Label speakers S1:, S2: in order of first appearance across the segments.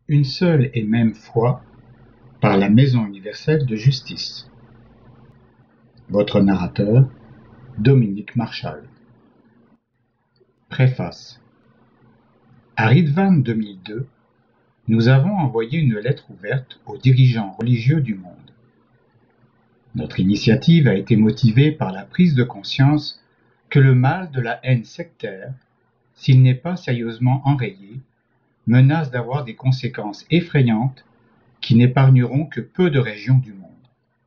S1: une seule et même foi par la Maison universelle de justice. Votre narrateur, Dominique Marchal. Préface. À Ridvan 2002, nous avons envoyé une lettre ouverte aux dirigeants religieux du monde. Notre initiative a été motivée par la prise de conscience que le mal de la haine sectaire, s'il n'est pas sérieusement enrayé, menace d'avoir des conséquences effrayantes qui n'épargneront que peu de régions du monde.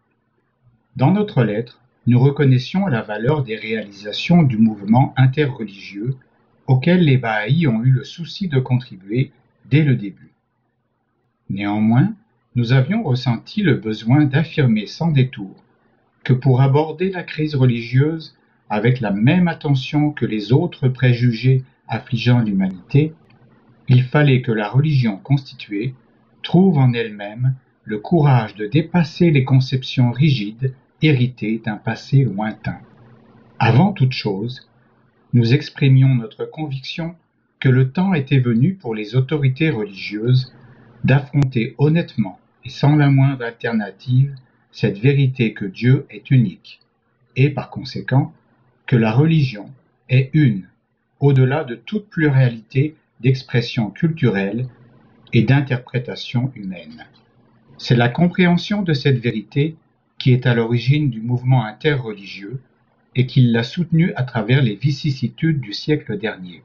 S1: Dans notre lettre, nous reconnaissions la valeur des réalisations du mouvement interreligieux auquel les Bahá'ís ont eu le souci de contribuer dès le début. Néanmoins, nous avions ressenti le besoin d'affirmer sans détour que pour aborder la crise religieuse avec la même attention que les autres préjugés affligeant l'humanité, il fallait que la religion constituée trouve en elle-même le courage de dépasser les conceptions rigides héritées d'un passé lointain. Avant toute chose, nous exprimions notre conviction que le temps était venu pour les autorités religieuses d'affronter honnêtement et sans la moindre alternative cette vérité que Dieu est unique, et par conséquent que la religion est une, au-delà de toute pluralité d'expressions culturelles et d'interprétations humaines. C'est la compréhension de cette vérité qui est à l'origine du mouvement interreligieux et qui l'a soutenu à travers les vicissitudes du siècle dernier.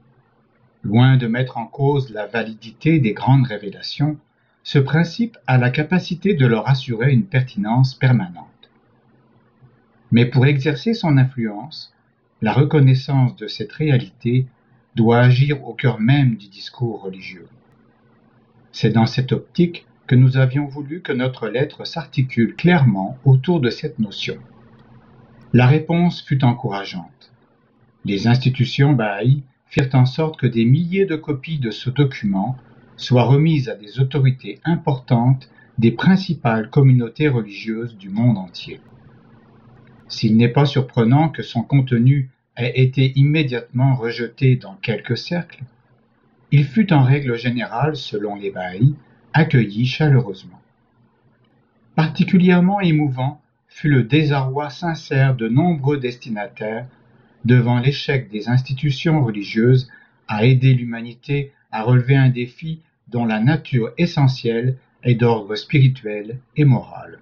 S1: Loin de mettre en cause la validité des grandes révélations, ce principe a la capacité de leur assurer une pertinence permanente. Mais pour exercer son influence, la reconnaissance de cette réalité doit agir au cœur même du discours religieux. C'est dans cette optique que nous avions voulu que notre lettre s'articule clairement autour de cette notion. La réponse fut encourageante. Les institutions Bahá'í firent en sorte que des milliers de copies de ce document soient remises à des autorités importantes des principales communautés religieuses du monde entier. S'il n'est pas surprenant que son contenu ait été immédiatement rejeté dans quelques cercles, il fut en règle générale, selon les Bahá'ís, accueilli chaleureusement. Particulièrement émouvant fut le désarroi sincère de nombreux destinataires devant l'échec des institutions religieuses à aider l'humanité à relever un défi dont la nature essentielle est d'ordre spirituel et moral.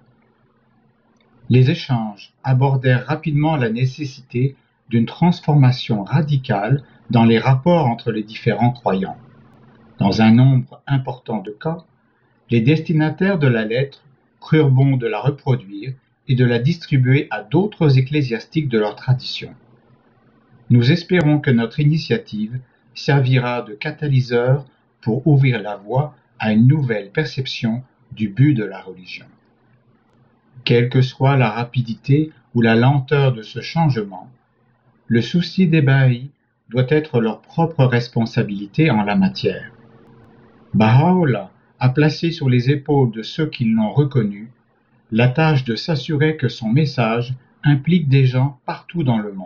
S1: Les échanges abordèrent rapidement la nécessité d'une transformation radicale dans les rapports entre les différents croyants. Dans un nombre important de cas, les destinataires de la lettre crurent bon de la reproduire et de la distribuer à d'autres ecclésiastiques de leur tradition. Nous espérons que notre initiative servira de catalyseur pour ouvrir la voie à une nouvelle perception du but de la religion. Quelle que soit la rapidité ou la lenteur de ce changement, le souci des Bahá'ís doit être leur propre responsabilité en la matière. Baha'u'lláh a placé sur les épaules de ceux qui l'ont reconnu la tâche de s'assurer que son message implique des gens partout dans le monde.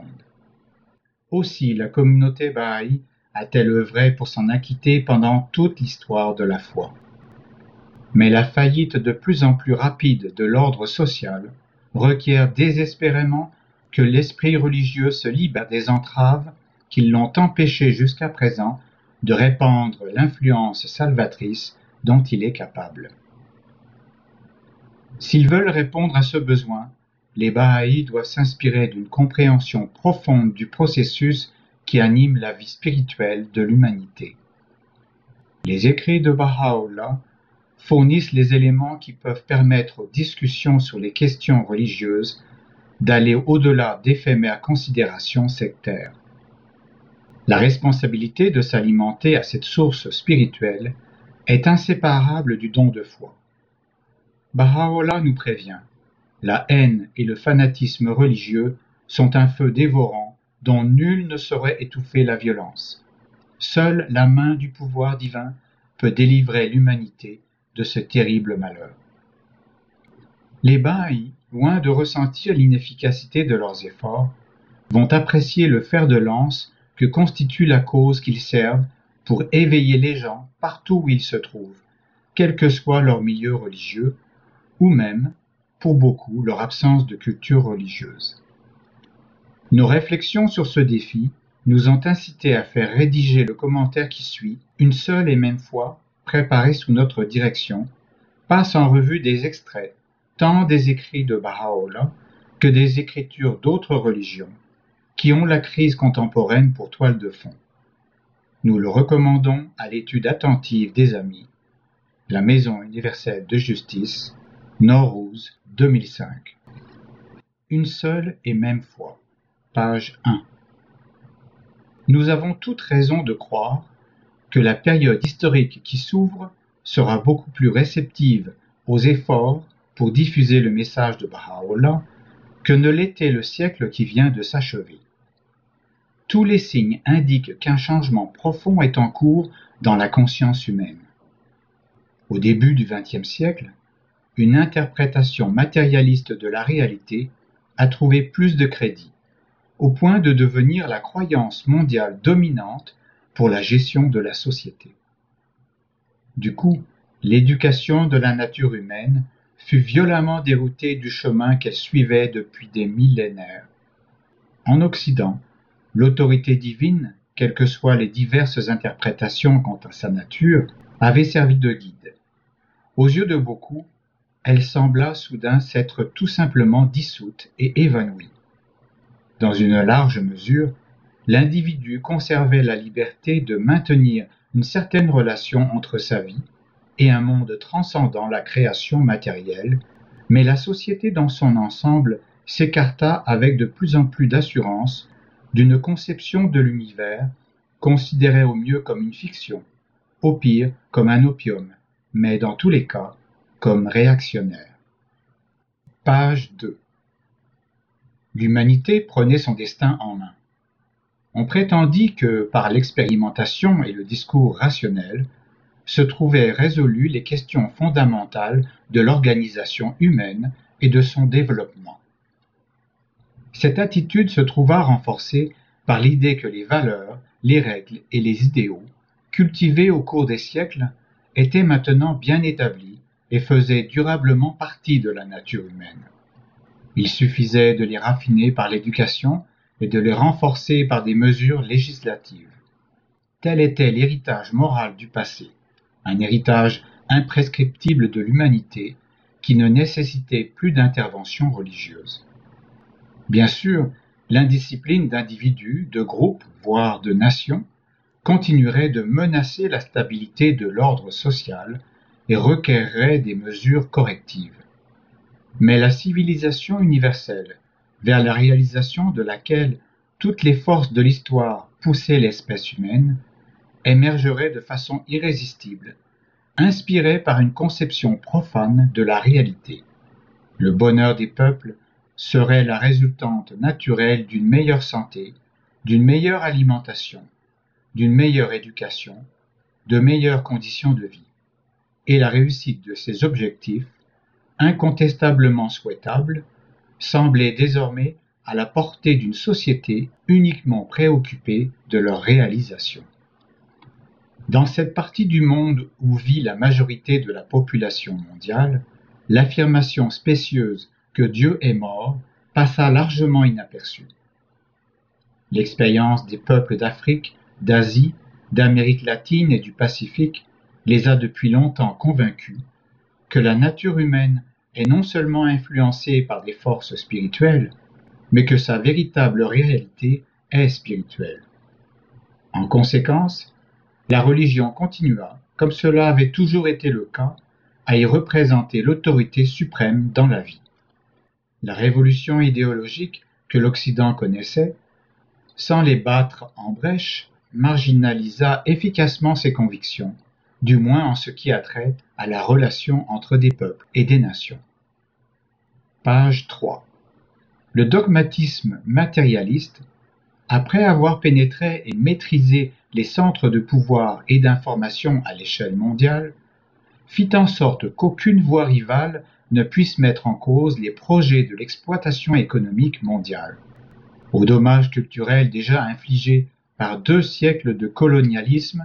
S1: Aussi la communauté Bahá'í a-t-elle œuvré pour s'en acquitter pendant toute l'histoire de la foi. Mais la faillite de plus en plus rapide de l'ordre social requiert désespérément que l'esprit religieux se libère des entraves qui l'ont empêché jusqu'à présent de répandre l'influence salvatrice dont il est capable. S'ils veulent répondre à ce besoin, les Bahá'ís doivent s'inspirer d'une compréhension profonde du processus qui anime la vie spirituelle de l'humanité. Les écrits de Baha'u'lláh fournissent les éléments qui peuvent permettre aux discussions sur les questions religieuses d'aller au-delà d'éphémères considérations sectaires. La responsabilité de s'alimenter à cette source spirituelle est inséparable du don de foi. Baha'u'lláh nous prévient, la haine et le fanatisme religieux sont un feu dévorant dont nul ne saurait étouffer la violence. Seule la main du pouvoir divin peut délivrer l'humanité de ce terrible malheur. Les Bahá'ís, loin de ressentir l'inefficacité de leurs efforts, vont apprécier le fer de lance que constitue la cause qu'ils servent pour éveiller les gens partout où ils se trouvent, quel que soit leur milieu religieux, ou même, pour beaucoup, leur absence de culture religieuse. Nos réflexions sur ce défi nous ont incités à faire rédiger le commentaire qui suit, une seule et même fois, préparé sous notre direction, passe en revue des extraits, tant des écrits de Baha'u'llah que des écritures d'autres religions, qui ont la crise contemporaine pour toile de fond. Nous le recommandons à l'étude attentive des amis. La Maison universelle de justice, Nowruz 2005. Une seule et même fois. Page 1. Nous avons toute raison de croire que la période historique qui s'ouvre sera beaucoup plus réceptive aux efforts pour diffuser le message de Baha'u'llah que ne l'était le siècle qui vient de s'achever. Tous les signes indiquent qu'un changement profond est en cours dans la conscience humaine. Au début du XXe siècle, une interprétation matérialiste de la réalité a trouvé plus de crédit, au point de devenir la croyance mondiale dominante pour la gestion de la société. Du coup, l'éducation de la nature humaine fut violemment déroutée du chemin qu'elle suivait depuis des millénaires. En Occident, l'autorité divine, quelles que soient les diverses interprétations quant à sa nature, avait servi de guide. Aux yeux de beaucoup, elle sembla soudain s'être tout simplement dissoute et évanouie. Dans une large mesure, l'individu conservait la liberté de maintenir une certaine relation entre sa vie et un monde transcendant la création matérielle, mais la société dans son ensemble s'écarta avec de plus en plus d'assurance d'une conception de l'univers considérée au mieux comme une fiction, au pire comme un opium, mais dans tous les cas comme réactionnaire. Page 2. L'humanité prenait son destin en main. On prétendit que, par l'expérimentation et le discours rationnel, se trouvaient résolues les questions fondamentales de l'organisation humaine et de son développement. Cette attitude se trouva renforcée par l'idée que les valeurs, les règles et les idéaux, cultivés au cours des siècles, étaient maintenant bien établis et faisaient durablement partie de la nature humaine. Il suffisait de les raffiner par l'éducation et de les renforcer par des mesures législatives. Tel était l'héritage moral du passé, un héritage imprescriptible de l'humanité qui ne nécessitait plus d'intervention religieuse. Bien sûr, l'indiscipline d'individus, de groupes, voire de nations, continuerait de menacer la stabilité de l'ordre social et requerrait des mesures correctives. Mais la civilisation universelle, vers la réalisation de laquelle toutes les forces de l'histoire poussaient l'espèce humaine, émergerait de façon irrésistible, inspirée par une conception profane de la réalité. Le bonheur des peuples serait la résultante naturelle d'une meilleure santé, d'une meilleure alimentation, d'une meilleure éducation, de meilleures conditions de vie. Et la réussite de ces objectifs, incontestablement souhaitables, semblait désormais à la portée d'une société uniquement préoccupée de leur réalisation. Dans cette partie du monde où vit la majorité de la population mondiale, l'affirmation spécieuse que Dieu est mort passa largement inaperçue. L'expérience des peuples d'Afrique, d'Asie, d'Amérique latine et du Pacifique les a depuis longtemps convaincus que la nature humaine est non seulement influencée par des forces spirituelles, mais que sa véritable réalité est spirituelle. En conséquence, la religion continua, comme cela avait toujours été le cas, à y représenter l'autorité suprême dans la vie. La révolution idéologique que l'Occident connaissait, sans les battre en brèche, marginalisa efficacement ses convictions, du moins en ce qui a trait à la relation entre des peuples et des nations. Page 3. Le dogmatisme matérialiste, après avoir pénétré et maîtrisé les centres de pouvoir et d'information à l'échelle mondiale, fit en sorte qu'aucune voie rivale ne puisse mettre en cause les projets de l'exploitation économique mondiale. Aux dommages culturels déjà infligés par 2 siècles de colonialisme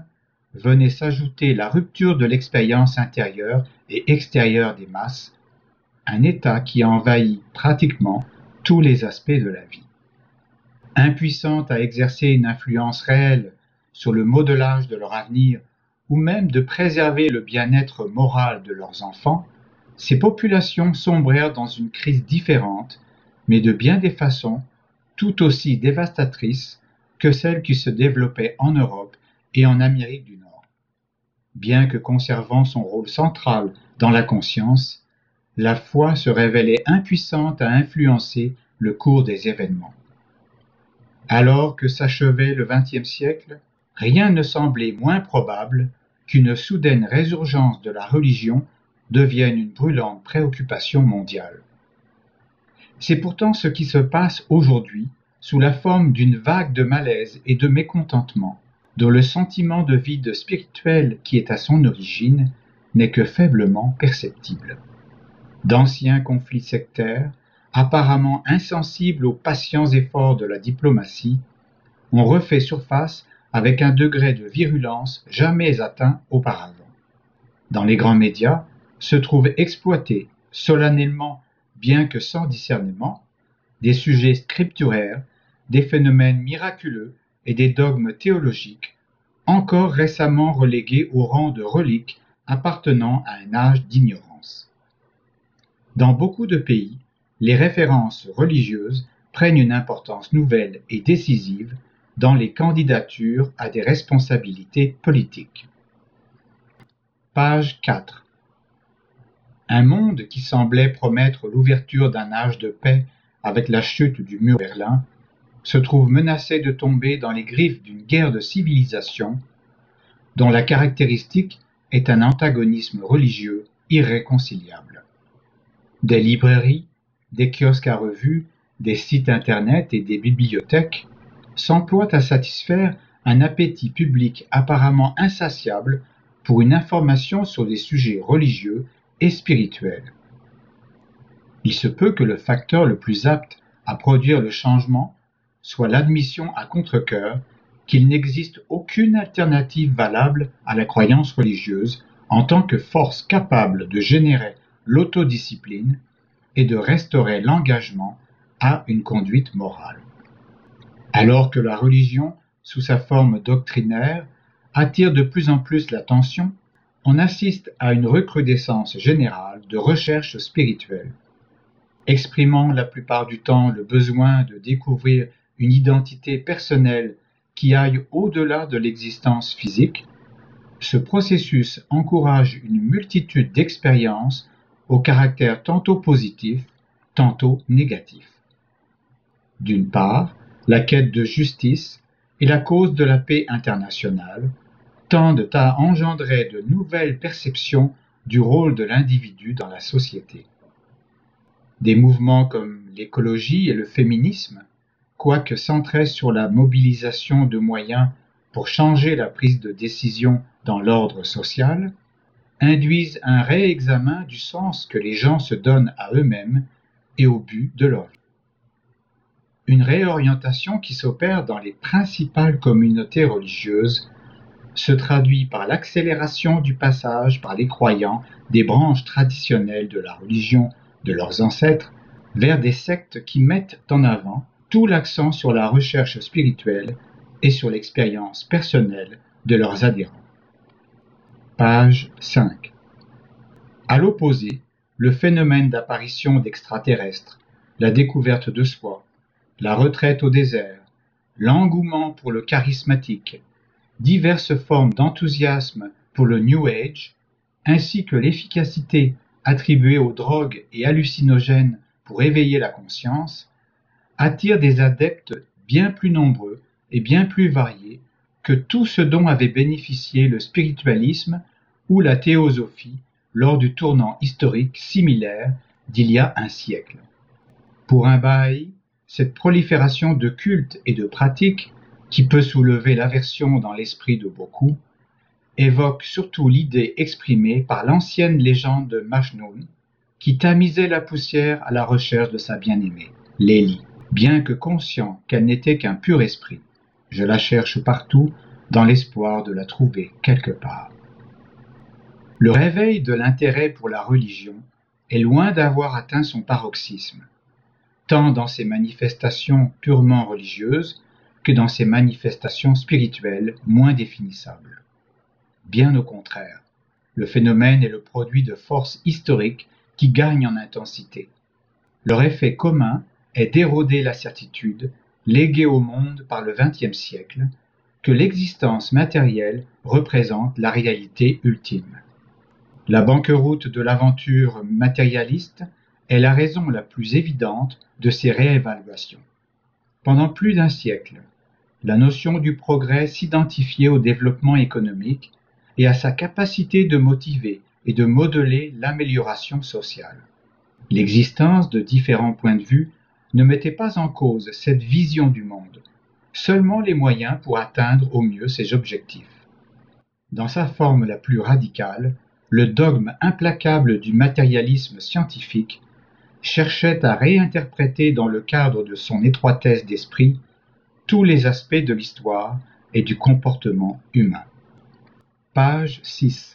S1: venait s'ajouter la rupture de l'expérience intérieure et extérieure des masses, un état qui envahit pratiquement tous les aspects de la vie. Impuissantes à exercer une influence réelle sur le modelage de leur avenir ou même de préserver le bien-être moral de leurs enfants, ces populations sombrèrent dans une crise différente, mais de bien des façons tout aussi dévastatrices que celles qui se développaient en Europe et en Amérique du Nord. Bien que conservant son rôle central dans la conscience, la foi se révélait impuissante à influencer le cours des événements. Alors que s'achevait le XXe siècle, rien ne semblait moins probable qu'une soudaine résurgence de la religion devienne une brûlante préoccupation mondiale. C'est pourtant ce qui se passe aujourd'hui sous la forme d'une vague de malaise et de mécontentement, dont le sentiment de vide spirituel qui est à son origine n'est que faiblement perceptible. D'anciens conflits sectaires, apparemment insensibles aux patients efforts de la diplomatie, ont refait surface avec un degré de virulence jamais atteint auparavant. Dans les grands médias se trouvent exploités solennellement, bien que sans discernement, des sujets scripturaires, des phénomènes miraculeux et des dogmes théologiques, encore récemment relégués au rang de reliques appartenant à un âge d'ignorance. Dans beaucoup de pays, les références religieuses prennent une importance nouvelle et décisive dans les candidatures à des responsabilités politiques. Page 4. Un monde qui semblait promettre l'ouverture d'un âge de paix avec la chute du mur de Berlin se trouve menacé de tomber dans les griffes d'une guerre de civilisation dont la caractéristique est un antagonisme religieux irréconciliable. Des librairies, des kiosques à revues, des sites internet et des bibliothèques s'emploient à satisfaire un appétit public apparemment insatiable pour une information sur des sujets religieux et spirituels. Il se peut que le facteur le plus apte à produire le changement soit l'admission à contre-cœur qu'il n'existe aucune alternative valable à la croyance religieuse en tant que force capable de générer l'autodiscipline et de restaurer l'engagement à une conduite morale. Alors que la religion, sous sa forme doctrinaire, attire de plus en plus l'attention, on assiste à une recrudescence générale de recherches spirituelles. Exprimant la plupart du temps le besoin de découvrir une identité personnelle qui aille au-delà de l'existence physique, ce processus encourage une multitude d'expériences au caractère tantôt positif, tantôt négatif. D'une part, la quête de justice et la cause de la paix internationale tendent à engendrer de nouvelles perceptions du rôle de l'individu dans la société. Des mouvements comme l'écologie et le féminisme, quoique centrés sur la mobilisation de moyens pour changer la prise de décision dans l'ordre social, induisent un réexamen du sens que les gens se donnent à eux-mêmes et au but de leur vie. Une réorientation qui s'opère dans les principales communautés religieuses se traduit par l'accélération du passage par les croyants des branches traditionnelles de la religion de leurs ancêtres vers des sectes qui mettent en avant tout l'accent sur la recherche spirituelle et sur l'expérience personnelle de leurs adhérents. Page 5. À l'opposé, le phénomène d'apparition d'extraterrestres, la découverte de soi, la retraite au désert, l'engouement pour le charismatique, diverses formes d'enthousiasme pour le New Age, ainsi que l'efficacité attribuée aux drogues et hallucinogènes pour éveiller la conscience, attirent des adeptes bien plus nombreux et bien plus variés que tout ce dont avait bénéficié le spiritualisme ou la théosophie lors du tournant historique similaire d'il y a un siècle. Pour un bahaï, cette prolifération de cultes et de pratiques, qui peut soulever l'aversion dans l'esprit de beaucoup, évoque surtout l'idée exprimée par l'ancienne légende de Majnoun, qui tamisait la poussière à la recherche de sa bien-aimée, Lélie, bien que conscient qu'elle n'était qu'un pur esprit. Je la cherche partout, dans l'espoir de la trouver quelque part. Le réveil de l'intérêt pour la religion est loin d'avoir atteint son paroxysme, tant dans ses manifestations purement religieuses que dans ses manifestations spirituelles moins définissables. Bien au contraire, le phénomène est le produit de forces historiques qui gagnent en intensité. Leur effet commun est d'éroder la certitude, léguée au monde par le XXe siècle, que l'existence matérielle représente la réalité ultime. La banqueroute de l'aventure matérialiste est la raison la plus évidente de ces réévaluations. Pendant plus d'un siècle, la notion du progrès s'identifiait au développement économique et à sa capacité de motiver et de modeler l'amélioration sociale. L'existence de différents points de vue ne mettait pas en cause cette vision du monde, seulement les moyens pour atteindre au mieux ces objectifs. Dans sa forme la plus radicale, le dogme implacable du matérialisme scientifique cherchait à réinterpréter dans le cadre de son étroitesse d'esprit tous les aspects de l'histoire et du comportement humain. Page 6.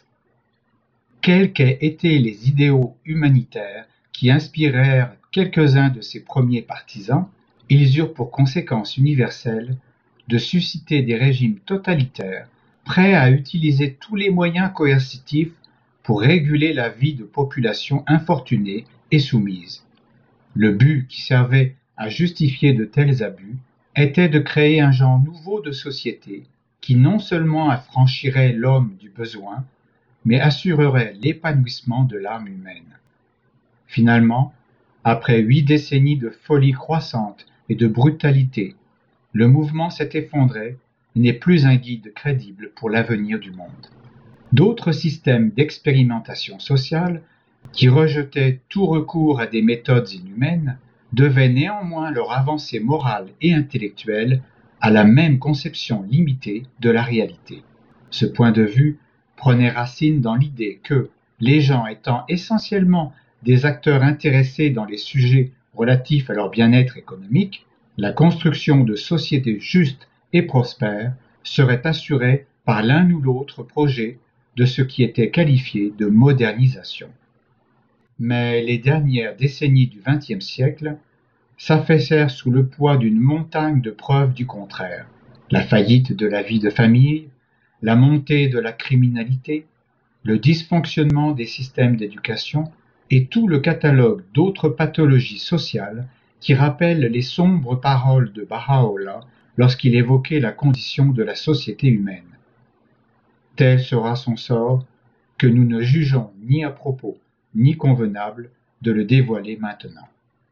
S1: Quels qu'aient été les idéaux humanitaires qui inspirèrent quelques-uns de ses premiers partisans, ils eurent pour conséquence universelle de susciter des régimes totalitaires prêts à utiliser tous les moyens coercitifs pour réguler la vie de populations infortunées et soumises. Le but qui servait à justifier de tels abus était de créer un genre nouveau de société qui non seulement affranchirait l'homme du besoin, mais assurerait l'épanouissement de l'âme humaine. Finalement, après 8 décennies de folie croissante et de brutalité, le mouvement s'est effondré et n'est plus un guide crédible pour l'avenir du monde. D'autres systèmes d'expérimentation sociale, qui rejetaient tout recours à des méthodes inhumaines, devaient néanmoins leur avancée morale et intellectuelle à la même conception limitée de la réalité. Ce point de vue prenait racine dans l'idée que, les gens étant essentiellement des acteurs intéressés dans les sujets relatifs à leur bien-être économique, la construction de sociétés justes et prospères serait assurée par l'un ou l'autre projet de ce qui était qualifié de modernisation. Mais les dernières décennies du XXe siècle s'affaissèrent sous le poids d'une montagne de preuves du contraire. La faillite de la vie de famille, la montée de la criminalité, le dysfonctionnement des systèmes d'éducation et tout le catalogue d'autres pathologies sociales qui rappellent les sombres paroles de Baha'u'llah lorsqu'il évoquait la condition de la société humaine. Tel sera son sort que nous ne jugeons ni à propos ni convenable de le dévoiler maintenant.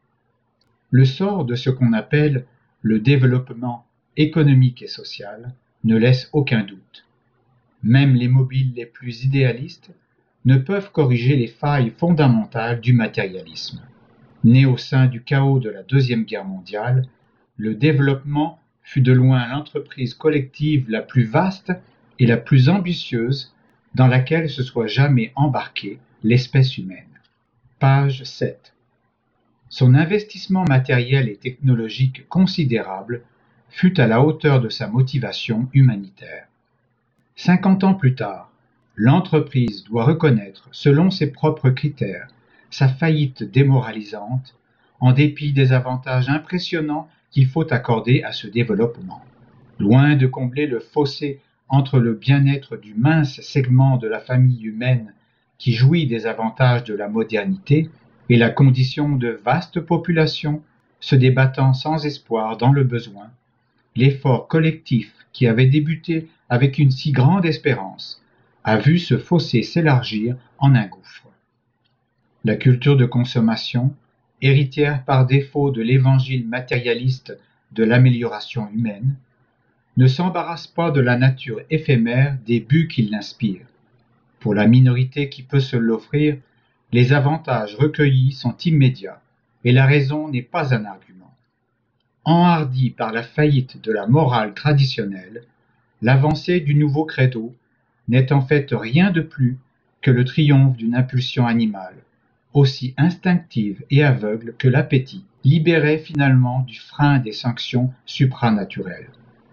S1: Le sort de ce qu'on appelle le développement économique et social ne laisse aucun doute. Même les mobiles les plus idéalistes ne peuvent corriger les failles fondamentales du matérialisme. Né au sein du chaos de la Deuxième Guerre mondiale, le développement fut de loin l'entreprise collective la plus vaste et la plus ambitieuse dans laquelle se soit jamais embarquée l'espèce humaine. Page 7. Son investissement matériel et technologique considérable fut à la hauteur de sa motivation humanitaire. 50 ans plus tard, l'entreprise doit reconnaître, selon ses propres critères, sa faillite démoralisante, en dépit des avantages impressionnants qu'il faut accorder à ce développement. Loin de combler le fossé entre le bien-être du mince segment de la famille humaine qui jouit des avantages de la modernité et la condition de vastes populations se débattant sans espoir dans le besoin, l'effort collectif qui avait débuté avec une si grande espérance a vu ce fossé s'élargir en un gouffre. La culture de consommation, héritière par défaut de l'évangile matérialiste de l'amélioration humaine, ne s'embarrasse pas de la nature éphémère des buts qui l'inspirent. Pour la minorité qui peut se l'offrir, les avantages recueillis sont immédiats et la raison n'est pas un argument. Enhardi par la faillite de la morale traditionnelle, l'avancée du nouveau credo n'est en fait rien de plus que le triomphe d'une impulsion animale, aussi instinctive et aveugle que l'appétit, libéré finalement du frein des sanctions supranaturelles.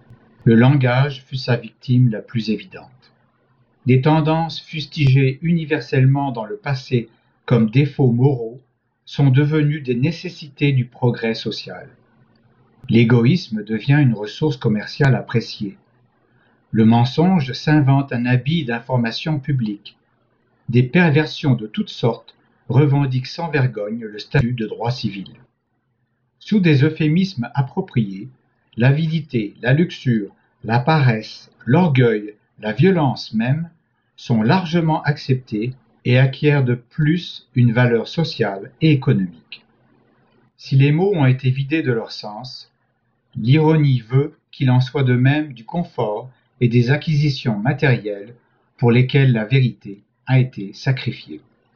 S1: Le langage fut sa victime la plus évidente. Des tendances fustigées universellement dans le passé comme défauts moraux sont devenues des nécessités du progrès social. L'égoïsme devient une ressource commerciale appréciée. Le mensonge s'invente un habit d'information publique. Des perversions de toutes sortes revendiquent sans vergogne le statut de droit civil. Sous des euphémismes appropriés, l'avidité, la luxure, la paresse, l'orgueil, la violence même sont largement acceptés et acquièrent de plus une valeur sociale et économique. Si les mots ont été vidés de leur sens, l'ironie veut qu'il en soit de même du confort et des acquisitions matérielles pour lesquelles la vérité a été sacrifiée.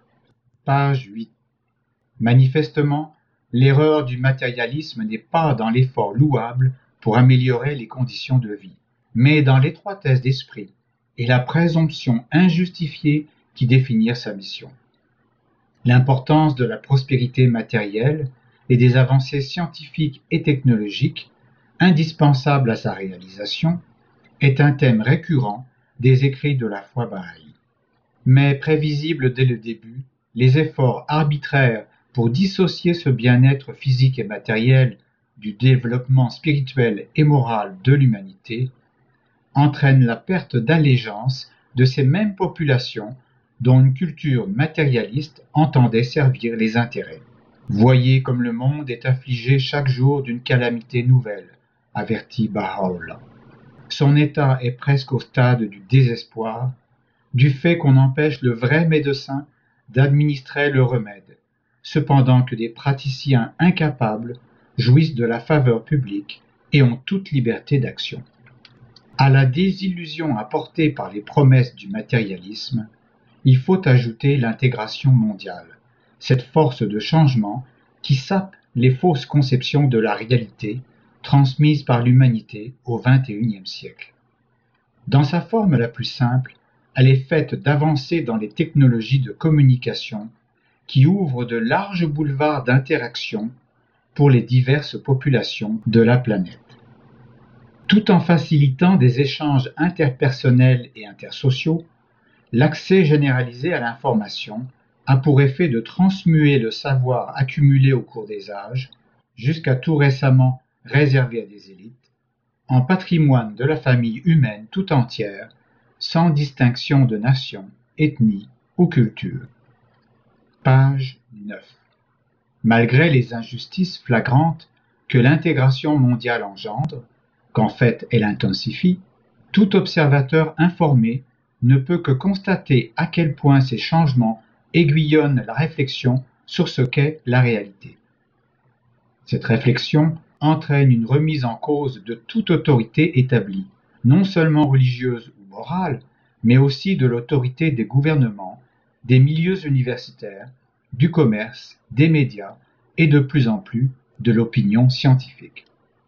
S1: Page 8. Manifestement, l'erreur du matérialisme n'est pas dans l'effort louable pour améliorer les conditions de vie, mais dans l'étroitesse d'esprit et la présomption injustifiée qui définirent sa mission. L'importance de la prospérité matérielle et des avancées scientifiques et technologiques indispensables à sa réalisation est un thème récurrent des écrits de la foi bahá'í. Mais prévisibles dès le début, les efforts arbitraires pour dissocier ce bien-être physique et matériel du développement spirituel et moral de l'humanité entraînent la perte d'allégeance de ces mêmes populations dont une culture matérialiste entendait servir les intérêts. Voyez comme le monde est affligé chaque jour d'une calamité nouvelle, avertit Baha'u'lláh. Son état est presque au stade du désespoir, du fait qu'on empêche le vrai médecin d'administrer le remède, cependant que des praticiens incapables jouissent de la faveur publique et ont toute liberté d'action. À la désillusion apportée par les promesses du matérialisme, il faut ajouter l'intégration mondiale, cette force de changement qui sape les fausses conceptions de la réalité transmises par l'humanité au XXIe siècle. Dans sa forme la plus simple, elle est faite d'avancées dans les technologies de communication qui ouvrent de larges boulevards d'interaction pour les diverses populations de la planète. Tout en facilitant des échanges interpersonnels et intersociaux, l'accès généralisé à l'information a pour effet de transmuer le savoir accumulé au cours des âges, jusqu'à tout récemment réservé à des élites, en patrimoine de la famille humaine tout entière, sans distinction de nation, ethnie ou culture. Page 9. Malgré les injustices flagrantes que l'intégration mondiale engendre, qu'en fait elle intensifie, tout observateur informé ne peut que constater à quel point ces changements aiguillonnent la réflexion sur ce qu'est la réalité. Cette réflexion entraîne une remise en cause de toute autorité établie, non seulement religieuse ou morale, mais aussi de l'autorité des gouvernements, des milieux universitaires, du commerce, des médias et de plus en plus de l'opinion scientifique.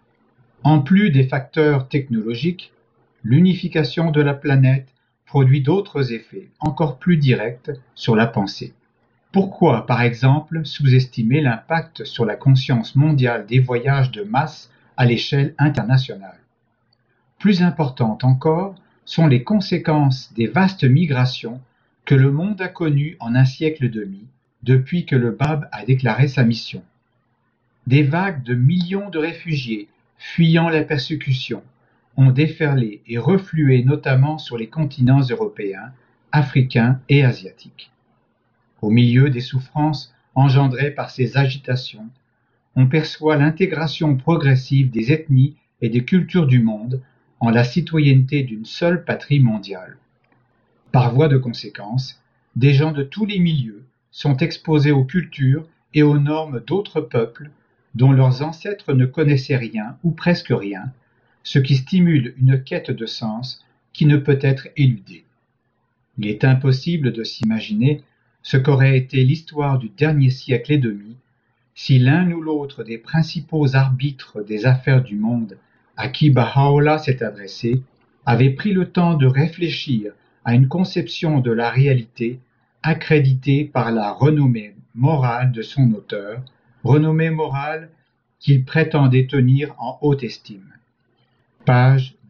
S1: En plus des facteurs technologiques, l'unification de la planète produit d'autres effets encore plus directs sur la pensée. Pourquoi, par exemple, sous-estimer l'impact sur la conscience mondiale des voyages de masse à l'échelle internationale? Plus importantes encore sont les conséquences des vastes migrations que le monde a connues en un siècle et demi, depuis que le Bab a déclaré sa mission. Des vagues de millions de réfugiés fuyant la persécution ont déferlé et reflué notamment sur les continents européens, africains et asiatiques. Au milieu des souffrances engendrées par ces agitations, on perçoit l'intégration progressive des ethnies et des cultures du monde en la citoyenneté d'une seule patrie mondiale. Par voie de conséquence, des gens de tous les milieux sont exposés aux cultures et aux normes d'autres peuples dont leurs ancêtres ne connaissaient rien ou presque rien, ce qui stimule une quête de sens qui ne peut être éludée. Il est impossible de s'imaginer ce qu'aurait été l'histoire du dernier siècle et demi si l'un ou l'autre des principaux arbitres des affaires du monde à qui Baha'u'lláh s'est adressé avait pris le temps de réfléchir à une conception de la réalité accréditée par la renommée morale de son auteur, renommée morale qu'il prétendait tenir en haute estime. Page 10.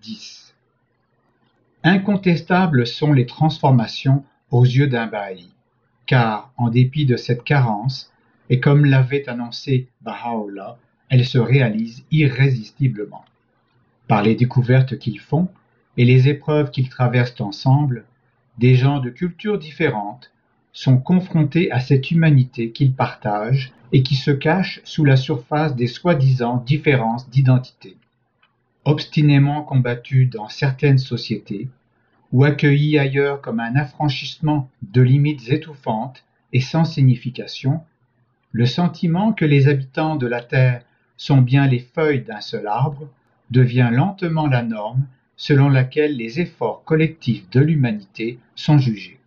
S1: 10. Incontestables sont les transformations aux yeux d'un Baha'i, car, en dépit de cette carence, et comme l'avait annoncé Baha'u'llah, elles se réalisent irrésistiblement. Par les découvertes qu'ils font et les épreuves qu'ils traversent ensemble, des gens de cultures différentes sont confrontés à cette humanité qu'ils partagent et qui se cache sous la surface des soi-disant différences d'identité. Obstinément combattus dans certaines sociétés, ou accueillis ailleurs comme un affranchissement de limites étouffantes et sans signification, le sentiment que les habitants de la Terre sont bien les feuilles d'un seul arbre devient lentement la norme selon laquelle les efforts collectifs de l'humanité sont jugés.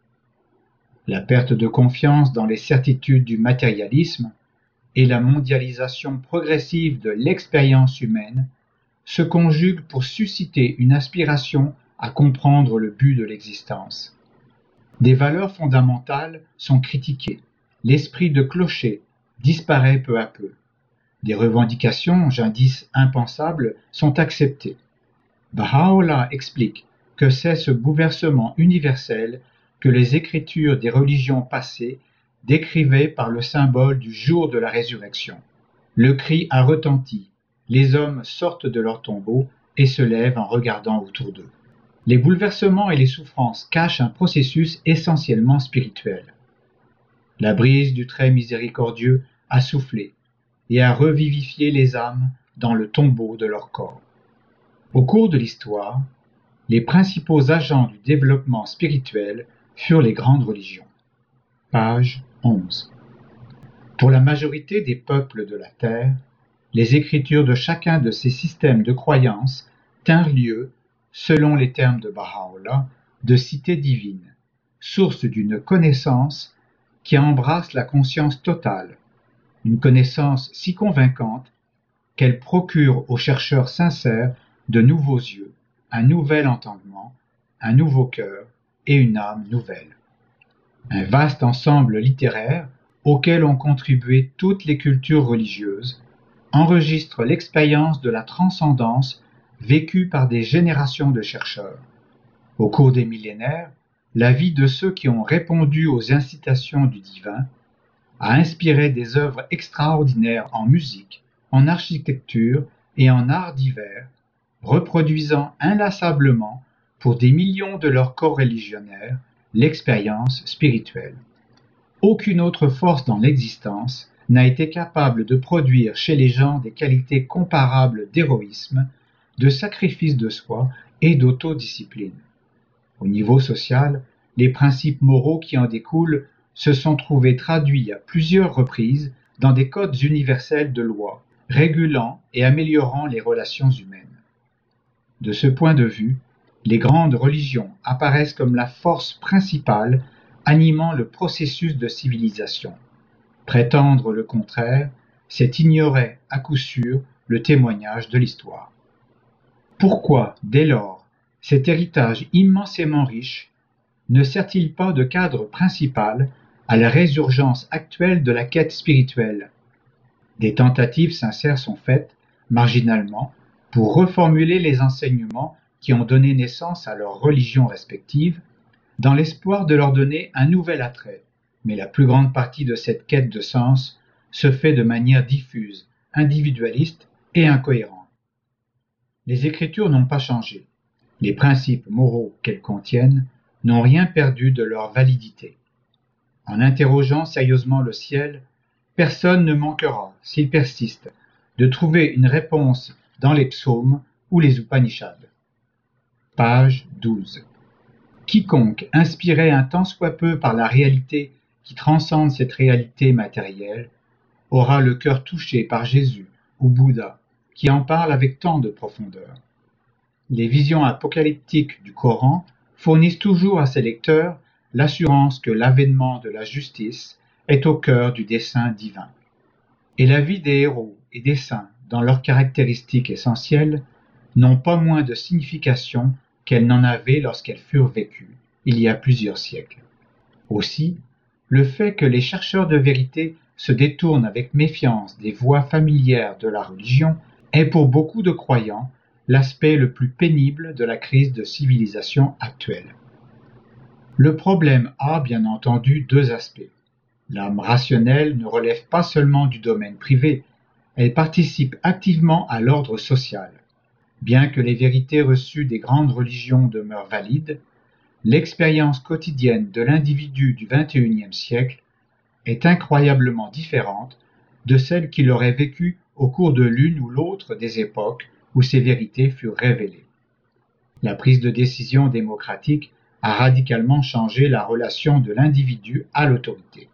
S1: La perte de confiance dans les certitudes du matérialisme et la mondialisation progressive de l'expérience humaine se conjuguent pour susciter une aspiration à comprendre le but de l'existence. Des valeurs fondamentales sont critiquées, l'esprit de clocher disparaît peu à peu. Des revendications jadis impensables sont acceptées. Baha'u'llah explique que c'est ce bouleversement universel que les écritures des religions passées décrivaient par le symbole du jour de la résurrection. Le cri a retenti, les hommes sortent de leur tombeau et se lèvent en regardant autour d'eux. Les bouleversements et les souffrances cachent un processus essentiellement spirituel. La brise du très miséricordieux a soufflé et a revivifié les âmes dans le tombeau de leur corps. Au cours de l'histoire, les principaux agents du développement spirituel furent les grandes religions. Page 11. Pour la majorité des peuples de la Terre, les écritures de chacun de ces systèmes de croyances tinrent lieu, selon les termes de Baha'u'llah, de cité divine, source d'une connaissance qui embrasse la conscience totale, une connaissance si convaincante qu'elle procure aux chercheurs sincères de nouveaux yeux, un nouvel entendement, un nouveau cœur et une âme nouvelle. Un vaste ensemble littéraire auquel ont contribué toutes les cultures religieuses enregistre l'expérience de la transcendance vécue par des générations de chercheurs. Au cours des millénaires, la vie de ceux qui ont répondu aux incitations du divin a inspiré des œuvres extraordinaires en musique, en architecture et en arts divers, reproduisant inlassablement pour des millions de leurs coreligionnaires l'expérience spirituelle. Aucune autre force dans l'existence n'a été capable de produire chez les gens des qualités comparables d'héroïsme, de sacrifice de soi et d'autodiscipline. Au niveau social, les principes moraux qui en découlent se sont trouvés traduits à plusieurs reprises dans des codes universels de loi, régulant et améliorant les relations humaines. De ce point de vue, les grandes religions apparaissent comme la force principale animant le processus de civilisation. Prétendre le contraire, c'est ignorer à coup sûr le témoignage de l'histoire. Pourquoi, dès lors, cet héritage immensément riche ne sert-il pas de cadre principal à la résurgence actuelle de la quête spirituelle? Des tentatives sincères sont faites, marginalement, pour reformuler les enseignements qui ont donné naissance à leurs religions respectives, dans l'espoir de leur donner un nouvel attrait, mais la plus grande partie de cette quête de sens se fait de manière diffuse, individualiste et incohérente. Les Écritures n'ont pas changé. Les principes moraux qu'elles contiennent n'ont rien perdu de leur validité. En interrogeant sérieusement le ciel, personne ne manquera, s'il persiste, de trouver une réponse dans les psaumes ou les Upanishads. Page 12. Quiconque, inspiré un tant soit peu par la réalité qui transcende cette réalité matérielle, aura le cœur touché par Jésus ou Bouddha, qui en parle avec tant de profondeur. Les visions apocalyptiques du Coran fournissent toujours à ses lecteurs l'assurance que l'avènement de la justice est au cœur du dessein divin. Et la vie des héros et des saints, dans leurs caractéristiques essentielles, n'ont pas moins de signification qu'elles n'en avaient lorsqu'elles furent vécues, il y a plusieurs siècles. Aussi, le fait que les chercheurs de vérité se détournent avec méfiance des voies familières de la religion est pour beaucoup de croyants l'aspect le plus pénible de la crise de civilisation actuelle. Le problème a, bien entendu, deux aspects. L'âme rationnelle ne relève pas seulement du domaine privé, elle participe activement à l'ordre social. Bien que les vérités reçues des grandes religions demeurent valides, l'expérience quotidienne de l'individu du XXIe siècle est incroyablement différente de celle qu'il aurait vécue au cours de l'une ou l'autre des époques où ces vérités furent révélées. La prise de décision démocratique a radicalement changé la relation de l'individu à l'autorité.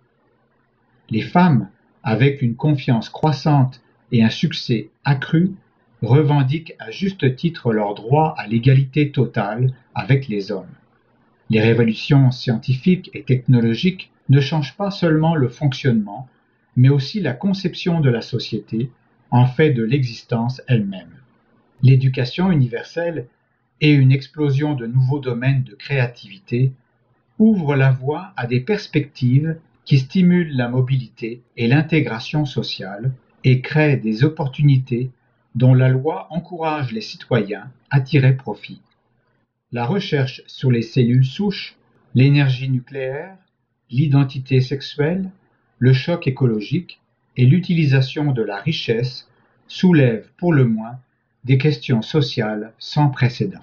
S1: Les femmes, avec une confiance croissante et un succès accru, revendiquent à juste titre leur droit à l'égalité totale avec les hommes. Les révolutions scientifiques et technologiques ne changent pas seulement le fonctionnement, mais aussi la conception de la société, en fait de l'existence elle-même. L'éducation universelle et une explosion de nouveaux domaines de créativité ouvrent la voie à des perspectives qui stimulent la mobilité et l'intégration sociale et créent des opportunités dont la loi encourage les citoyens à tirer profit. La recherche sur les cellules souches, l'énergie nucléaire, l'identité sexuelle, le choc écologique et l'utilisation de la richesse soulèvent pour le moins des questions sociales sans précédent.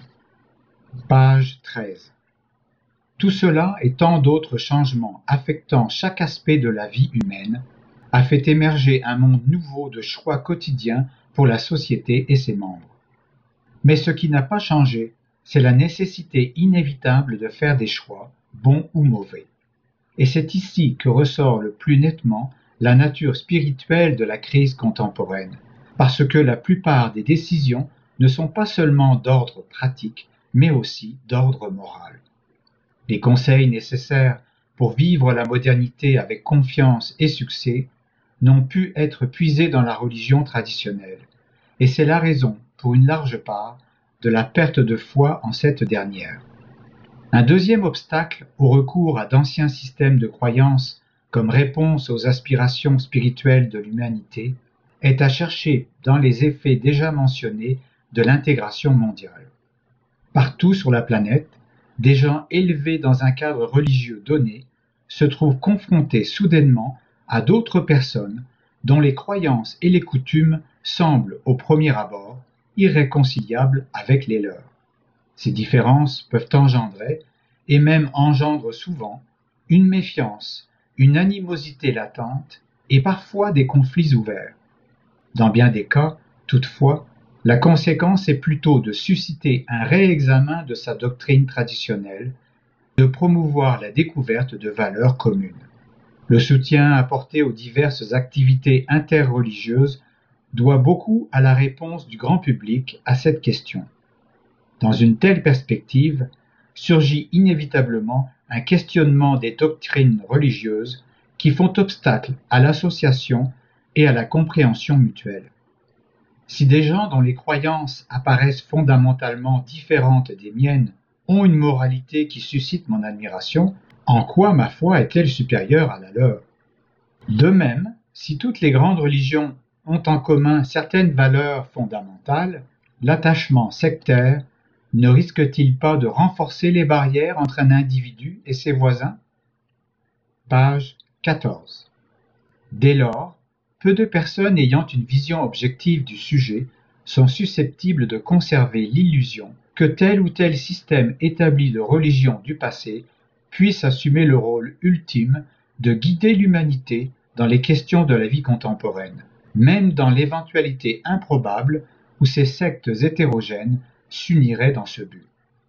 S1: Page 13. Tout cela et tant d'autres changements affectant chaque aspect de la vie humaine a fait émerger un monde nouveau de choix quotidiens pour la société et ses membres. Mais ce qui n'a pas changé, c'est la nécessité inévitable de faire des choix, bons ou mauvais. Et c'est ici que ressort le plus nettement la nature spirituelle de la crise contemporaine, parce que la plupart des décisions ne sont pas seulement d'ordre pratique, mais aussi d'ordre moral. Les conseils nécessaires pour vivre la modernité avec confiance et succès n'ont pu être puisés dans la religion traditionnelle, et c'est la raison, pour une large part, de la perte de foi en cette dernière. Un deuxième obstacle au recours à d'anciens systèmes de croyances comme réponse aux aspirations spirituelles de l'humanité est à chercher dans les effets déjà mentionnés de l'intégration mondiale. Partout sur la planète, des gens élevés dans un cadre religieux donné se trouvent confrontés soudainement à d'autres personnes dont les croyances et les coutumes semblent, au premier abord, irréconciliables avec les leurs. Ces différences peuvent engendrer, et même engendrent souvent, une méfiance, une animosité latente et parfois des conflits ouverts. Dans bien des cas, toutefois, la conséquence est plutôt de susciter un réexamen de sa doctrine traditionnelle, de promouvoir la découverte de valeurs communes. Le soutien apporté aux diverses activités interreligieuses doit beaucoup à la réponse du grand public à cette question. Dans une telle perspective, surgit inévitablement un questionnement des doctrines religieuses qui font obstacle à l'association et à la compréhension mutuelle. Si des gens dont les croyances apparaissent fondamentalement différentes des miennes ont une moralité qui suscite mon admiration, en quoi ma foi est-elle supérieure à la leur? De même, si toutes les grandes religions ont en commun certaines valeurs fondamentales, l'attachement sectaire ne risque-t-il pas de renforcer les barrières entre un individu et ses voisins? Page 14. Dès lors, peu de personnes ayant une vision objective du sujet sont susceptibles de conserver l'illusion que tel ou tel système établi de religion du passé puisse assumer le rôle ultime de guider l'humanité dans les questions de la vie contemporaine, même dans l'éventualité improbable où ces sectes hétérogènes s'uniraient dans ce but.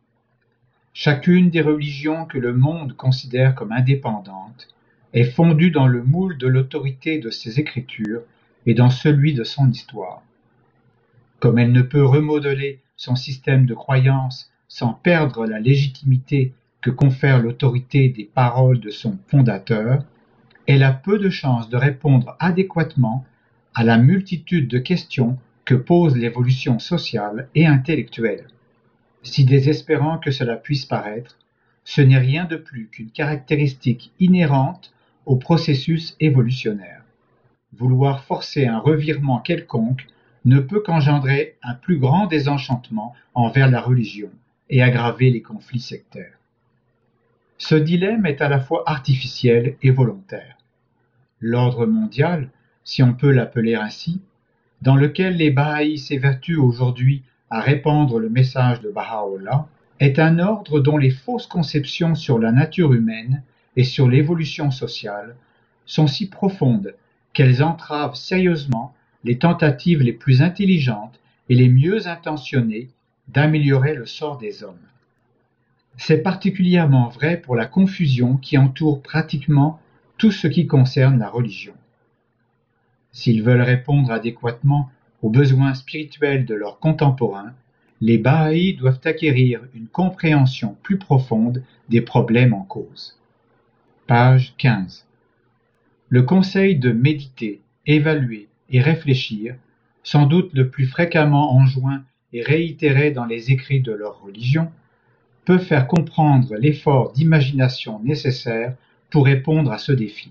S1: Chacune des religions que le monde considère comme indépendantes est fondue dans le moule de l'autorité de ses écritures et dans celui de son histoire. Comme elle ne peut remodeler son système de croyances sans perdre la légitimité que confère l'autorité des paroles de son fondateur, elle a peu de chances de répondre adéquatement à la multitude de questions que pose l'évolution sociale et intellectuelle. Si désespérant que cela puisse paraître, ce n'est rien de plus qu'une caractéristique inhérente au processus évolutionnaire. Vouloir forcer un revirement quelconque ne peut qu'engendrer un plus grand désenchantement envers la religion et aggraver les conflits sectaires. Ce dilemme est à la fois artificiel et volontaire. L'ordre mondial, si on peut l'appeler ainsi, dans lequel les Bahá'ís s'évertuent aujourd'hui à répandre le message de Baha'u'lláh, est un ordre dont les fausses conceptions sur la nature humaine et sur l'évolution sociale sont si profondes qu'elles entravent sérieusement les tentatives les plus intelligentes et les mieux intentionnées d'améliorer le sort des hommes. C'est particulièrement vrai pour la confusion qui entoure pratiquement tout ce qui concerne la religion. S'ils veulent répondre adéquatement aux besoins spirituels de leurs contemporains, les Bahá'ís doivent acquérir une compréhension plus profonde des problèmes en cause. Page 15. Le conseil de méditer, évaluer et réfléchir, sans doute le plus fréquemment enjoint et réitéré dans les écrits de leur religion, peut faire comprendre l'effort d'imagination nécessaire pour répondre à ce défi.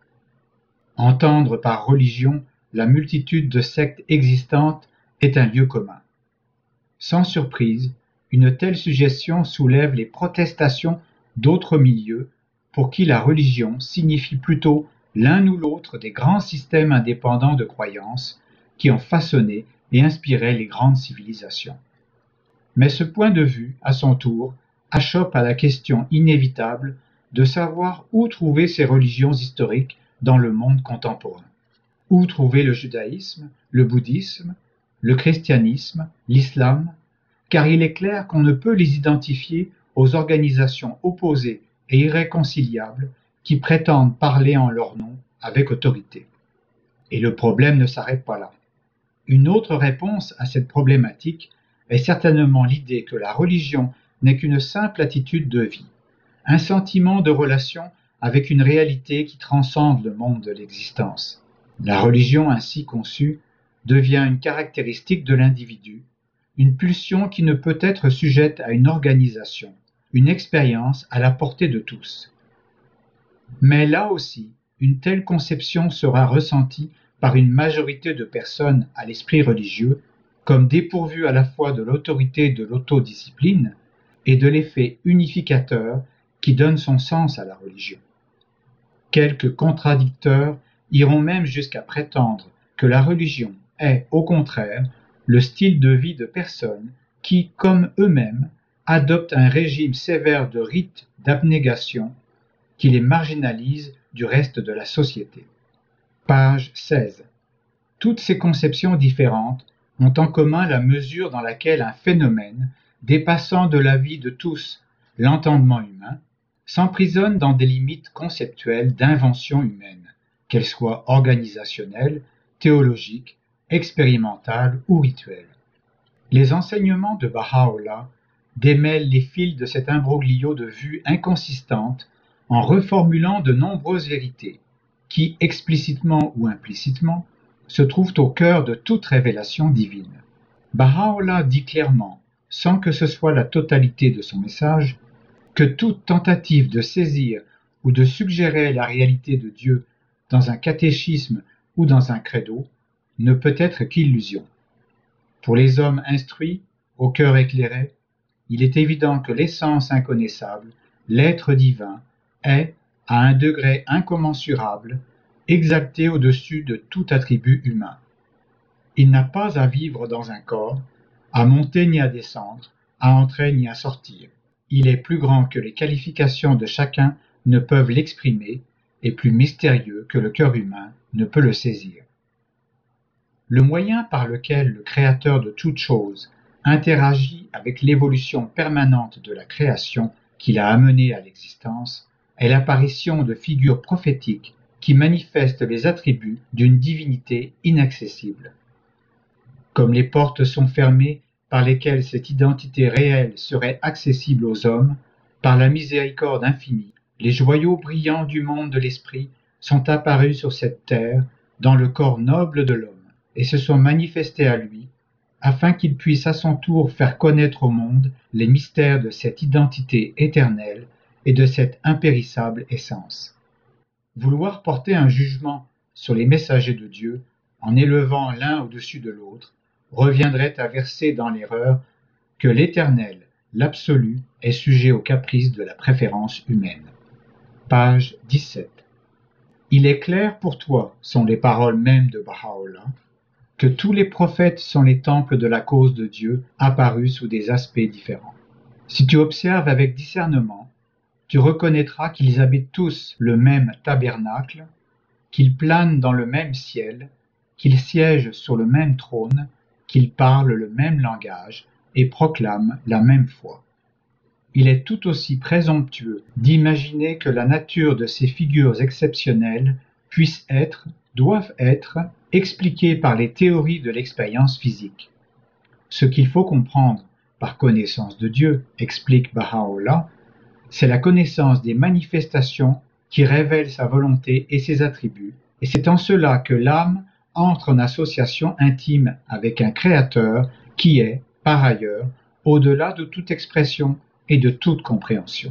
S1: Entendre par religion la multitude de sectes existantes est un lieu commun. Sans surprise, une telle suggestion soulève les protestations d'autres milieux pour qui la religion signifie plutôt l'un ou l'autre des grands systèmes indépendants de croyances qui ont façonné et inspiré les grandes civilisations. Mais ce point de vue, à son tour, achoppe à la question inévitable de savoir où trouver ces religions historiques dans le monde contemporain. Où trouver le judaïsme, le bouddhisme, le christianisme, l'islam, car il est clair qu'on ne peut les identifier aux organisations opposées et irréconciliables qui prétendent parler en leur nom avec autorité. Et le problème ne s'arrête pas là. Une autre réponse à cette problématique est certainement l'idée que la religion n'est qu'une simple attitude de vie, un sentiment de relation avec une réalité qui transcende le monde de l'existence. La religion ainsi conçue devient une caractéristique de l'individu, une pulsion qui ne peut être sujette à une organisation, une expérience à la portée de tous. Mais là aussi, une telle conception sera ressentie par une majorité de personnes à l'esprit religieux comme dépourvue à la fois de l'autorité de l'autodiscipline et de l'effet unificateur qui donne son sens à la religion. Quelques contradicteurs iront même jusqu'à prétendre que la religion est, au contraire, le style de vie de personnes qui, comme eux-mêmes, adoptent un régime sévère de rites d'abnégation qui les marginalise du reste de la société. Page 16. Toutes ces conceptions différentes ont en commun la mesure dans laquelle un phénomène, dépassant de la vie de tous l'entendement humain, s'emprisonne dans des limites conceptuelles d'invention humaine, qu'elles soient organisationnelles, théologiques, expérimentales ou rituelles. Les enseignements de Baha'u'lláh démêlent les fils de cet imbroglio de vues inconsistantes en reformulant de nombreuses vérités qui, explicitement ou implicitement, se trouvent au cœur de toute révélation divine. Baha'u'lláh dit clairement, sans que ce soit la totalité de son message, que toute tentative de saisir ou de suggérer la réalité de Dieu dans un catéchisme ou dans un credo ne peut être qu'illusion. Pour les hommes instruits, au cœur éclairé, il est évident que l'essence inconnaissable, l'être divin, est, à un degré incommensurable, exalté au-dessus de tout attribut humain. Il n'a pas à vivre dans un corps, à monter ni à descendre, à entrer ni à sortir. Il est plus grand que les qualifications de chacun ne peuvent l'exprimer et plus mystérieux que le cœur humain ne peut le saisir. Le moyen par lequel le Créateur de toutes choses interagit avec l'évolution permanente de la création qu'il a amenée à l'existence est l'apparition de figures prophétiques qui manifestent les attributs d'une divinité inaccessible. Comme les portes sont fermées par lesquelles cette identité réelle serait accessible aux hommes, par la miséricorde infinie, les joyaux brillants du monde de l'esprit sont apparus sur cette terre dans le corps noble de l'homme et se sont manifestés à lui, afin qu'il puisse à son tour faire connaître au monde les mystères de cette identité éternelle et de cette impérissable essence. Vouloir porter un jugement sur les messagers de Dieu en élevant l'un au-dessus de l'autre reviendrait à verser dans l'erreur que l'Éternel, l'Absolu, est sujet aux caprices de la préférence humaine. Page 17. Il est clair pour toi, sont les paroles mêmes de Baha'u'llah, que tous les prophètes sont les temples de la cause de Dieu apparus sous des aspects différents. Si tu observes avec discernement, tu reconnaîtras qu'ils habitent tous le même tabernacle, qu'ils planent dans le même ciel, qu'ils siègent sur le même trône, qu'ils parlent le même langage et proclament la même foi. Il est tout aussi présomptueux d'imaginer que la nature de ces figures exceptionnelles doivent être expliquées par les théories de l'expérience physique. Ce qu'il faut comprendre par connaissance de Dieu, explique Baha'u'llah, c'est la connaissance des manifestations qui révèlent sa volonté et ses attributs, et c'est en cela que l'âme entre en association intime avec un Créateur qui est, par ailleurs, au-delà de toute expression et de toute compréhension.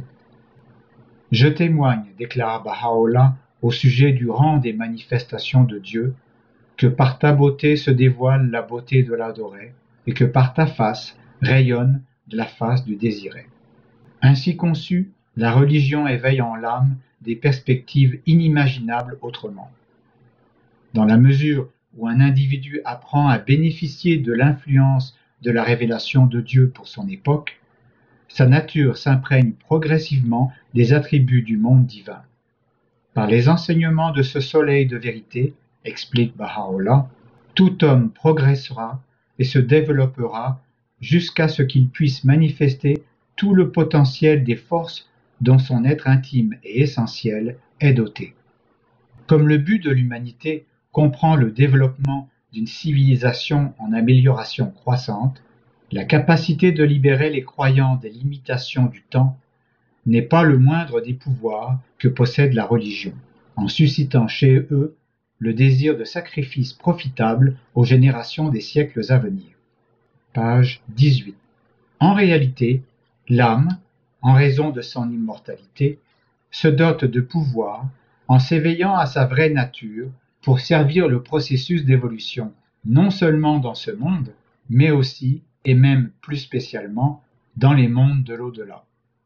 S1: Je témoigne, déclare Baha'u'llah, au sujet du rang des manifestations de Dieu, que par ta beauté se dévoile la beauté de l'adoré, et que par ta face rayonne la face du désiré. Ainsi conçue, la religion éveille en l'âme des perspectives inimaginables autrement. Dans la mesure où un individu apprend à bénéficier de l'influence de la révélation de Dieu pour son époque, sa nature s'imprègne progressivement des attributs du monde divin. Par les enseignements de ce soleil de vérité, explique Baha'u'llah, tout homme progressera et se développera jusqu'à ce qu'il puisse manifester tout le potentiel des forces dont son être intime et essentiel est doté. Comme le but de l'humanité comprend le développement d'une civilisation en amélioration croissante, la capacité de libérer les croyants des limitations du temps n'est pas le moindre des pouvoirs que possède la religion, en suscitant chez eux le désir de sacrifice profitable aux générations des siècles à venir. Page 18. En réalité, l'âme, en raison de son immortalité, se dote de pouvoir en s'éveillant à sa vraie nature pour servir le processus d'évolution, non seulement dans ce monde, mais aussi, et même plus spécialement, dans les mondes de l'au-delà.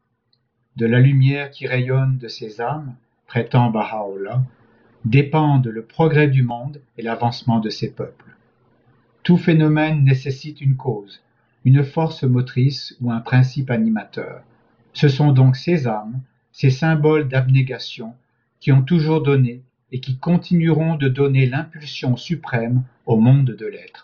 S1: De la lumière qui rayonne de ces âmes, prétend Baha'u'llah, dépendent le progrès du monde et l'avancement de ses peuples. Tout phénomène nécessite une cause, une force motrice ou un principe animateur. Ce sont donc ces âmes, ces symboles d'abnégation, qui ont toujours donné et qui continueront de donner l'impulsion suprême au monde de l'être.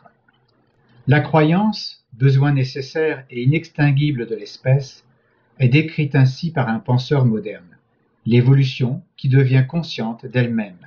S1: La croyance, besoin nécessaire et inextinguible de l'espèce, est décrite ainsi par un penseur moderne, l'évolution qui devient consciente d'elle-même.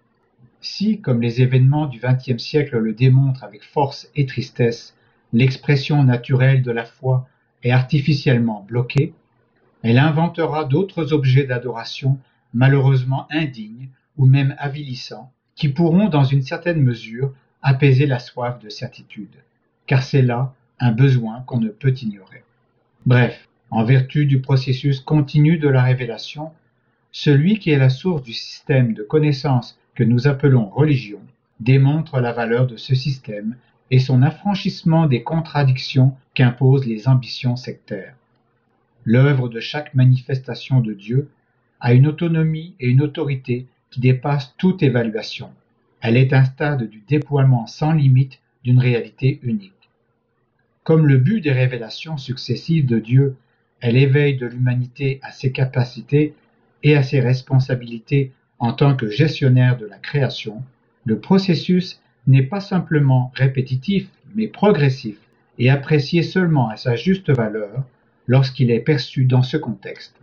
S1: Si, comme les événements du XXe siècle le démontrent avec force et tristesse, l'expression naturelle de la foi est artificiellement bloquée, elle inventera d'autres objets d'adoration malheureusement indignes ou même avilissants, qui pourront dans une certaine mesure apaiser la soif de certitude, car c'est là un besoin qu'on ne peut ignorer. Bref, en vertu du processus continu de la révélation, celui qui est la source du système de connaissances que nous appelons religion démontre la valeur de ce système et son affranchissement des contradictions qu'imposent les ambitions sectaires. L'œuvre de chaque manifestation de Dieu a une autonomie et une autorité qui dépassent toute évaluation. Elle est un stade du déploiement sans limite d'une réalité unique. Comme le but des révélations successives de Dieu est l'éveil de l'humanité à ses capacités et à ses responsabilités en tant que gestionnaire de la création, le processus n'est pas simplement répétitif, mais progressif, et apprécié seulement à sa juste valeur lorsqu'il est perçu dans ce contexte.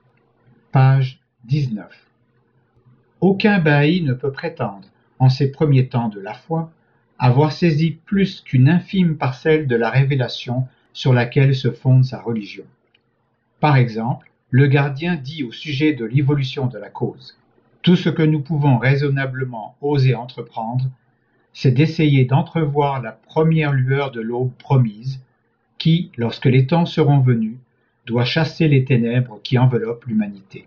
S1: Page 19. Aucun bailli ne peut prétendre, en ces premiers temps de la foi, avoir saisi plus qu'une infime parcelle de la révélation sur laquelle se fonde sa religion. Par exemple, le gardien dit au sujet de l'évolution de la cause: tout ce que nous pouvons raisonnablement oser entreprendre, c'est d'essayer d'entrevoir la première lueur de l'aube promise, qui, lorsque les temps seront venus, doit chasser les ténèbres qui enveloppent l'humanité.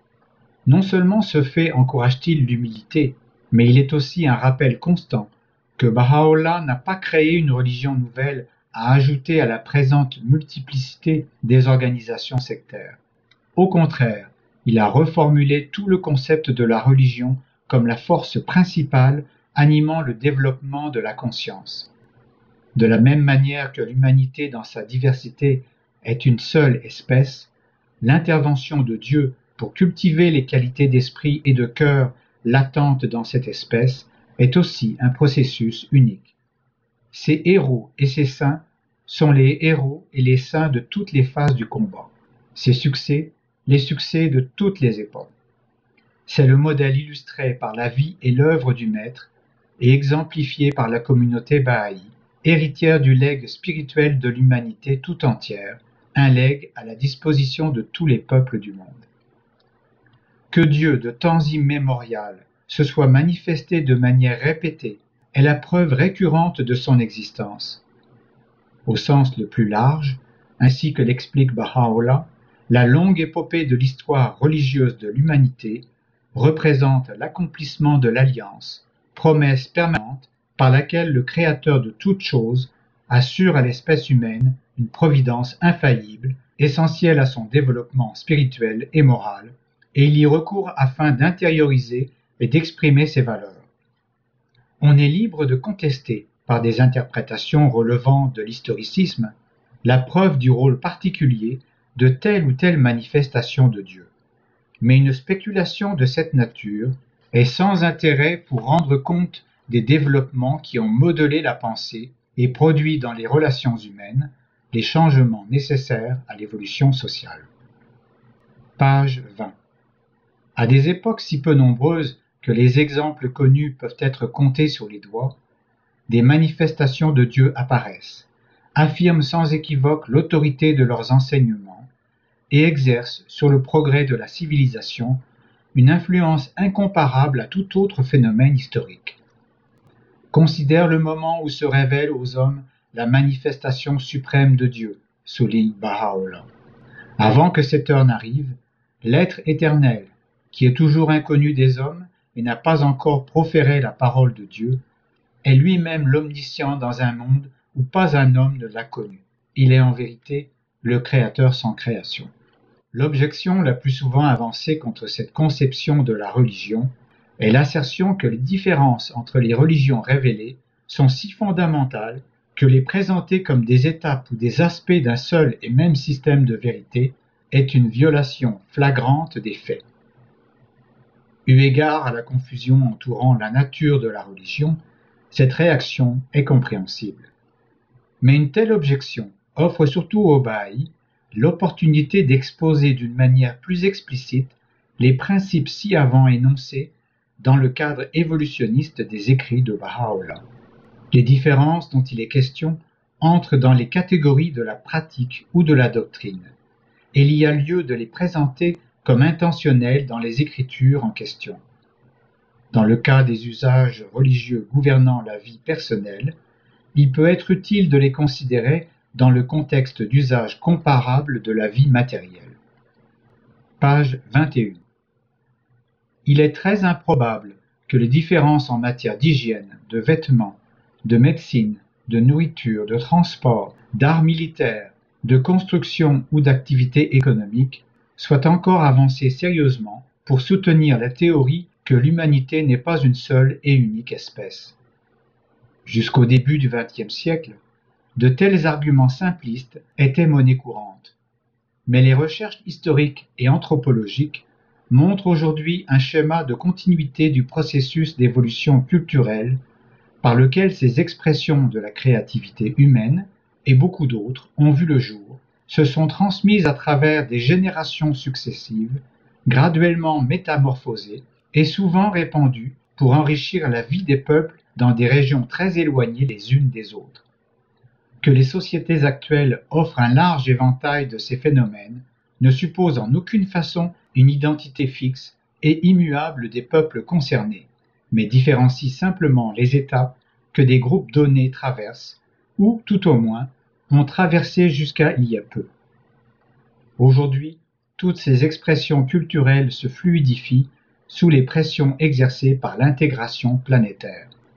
S1: Non seulement ce fait encourage-t-il l'humilité, mais il est aussi un rappel constant que Baha'u'llah n'a pas créé une religion nouvelle à ajouter à la présente multiplicité des organisations sectaires. Au contraire, il a reformulé tout le concept de la religion comme la force principale animant le développement de la conscience. De la même manière que l'humanité dans sa diversité est une seule espèce, l'intervention de Dieu pour cultiver les qualités d'esprit et de cœur latentes dans cette espèce est aussi un processus unique. Ces héros et ces saints sont les héros et les saints de toutes les phases du combat, ces succès, les succès de toutes les époques. C'est le modèle illustré par la vie et l'œuvre du Maître et exemplifié par la communauté Baha'i, héritière du legs spirituel de l'humanité tout entière, un legs à la disposition de tous les peuples du monde. Que Dieu, de temps immémorial, se soit manifesté de manière répétée est la preuve récurrente de son existence. Au sens le plus large, ainsi que l'explique Baha'u'llah, la longue épopée de l'histoire religieuse de l'humanité représente l'accomplissement de l'alliance, promesse permanente par laquelle le Créateur de toutes choses assure à l'espèce humaine une providence infaillible, essentielle à son développement spirituel et moral, et il y recourt afin d'intérioriser et d'exprimer ses valeurs. On est libre de contester, par des interprétations relevant de l'historicisme, la preuve du rôle particulier de telle ou telle manifestation de Dieu. Mais une spéculation de cette nature est sans intérêt pour rendre compte des développements qui ont modelé la pensée et produit dans les relations humaines les changements nécessaires à l'évolution sociale. Page 20. À des époques si peu nombreuses que les exemples connus peuvent être comptés sur les doigts, des manifestations de Dieu apparaissent, affirment sans équivoque l'autorité de leurs enseignements et exercent sur le progrès de la civilisation une influence incomparable à tout autre phénomène historique. Considère le moment où se révèle aux hommes la manifestation suprême de Dieu, souligne Baha'u'llah. Avant que cette heure n'arrive, l'être éternel, qui est toujours inconnu des hommes et n'a pas encore proféré la parole de Dieu, est lui-même l'omniscient dans un monde où pas un homme ne l'a connu. Il est en vérité le Créateur sans création. L'objection la plus souvent avancée contre cette conception de la religion est l'assertion que les différences entre les religions révélées sont si fondamentales que les présenter comme des étapes ou des aspects d'un seul et même système de vérité est une violation flagrante des faits. Eu égard à la confusion entourant la nature de la religion, cette réaction est compréhensible. Mais une telle objection offre surtout aux Baha'i l'opportunité d'exposer d'une manière plus explicite les principes si avant énoncés dans le cadre évolutionniste des écrits de Baha'u'llah. Les différences dont il est question entrent dans les catégories de la pratique ou de la doctrine, et il y a lieu de les présenter comme intentionnelles dans les écritures en question. Dans le cas des usages religieux gouvernant la vie personnelle, il peut être utile de les considérer dans le contexte d'usage comparable de la vie matérielle. Page 21. Il est très improbable que les différences en matière d'hygiène, de vêtements, de médecine, de nourriture, de transport, d'art militaire, de construction ou d'activité économique soient encore avancées sérieusement pour soutenir la théorie que l'humanité n'est pas une seule et unique espèce. Jusqu'au début du XXe siècle, de tels arguments simplistes étaient monnaie courante. Mais les recherches historiques et anthropologiques montrent aujourd'hui un schéma de continuité du processus d'évolution culturelle par lequel ces expressions de la créativité humaine, et beaucoup d'autres, ont vu le jour, se sont transmises à travers des générations successives, graduellement métamorphosées et souvent répandues pour enrichir la vie des peuples dans des régions très éloignées les unes des autres. Que les sociétés actuelles offrent un large éventail de ces phénomènes ne suppose en aucune façon une identité fixe et immuable des peuples concernés, mais différencie simplement les étapes que des groupes donnés traversent, ou, tout au moins, ont traversé jusqu'à il y a peu. Aujourd'hui, toutes ces expressions culturelles se fluidifient sous les pressions exercées par l'intégration planétaire.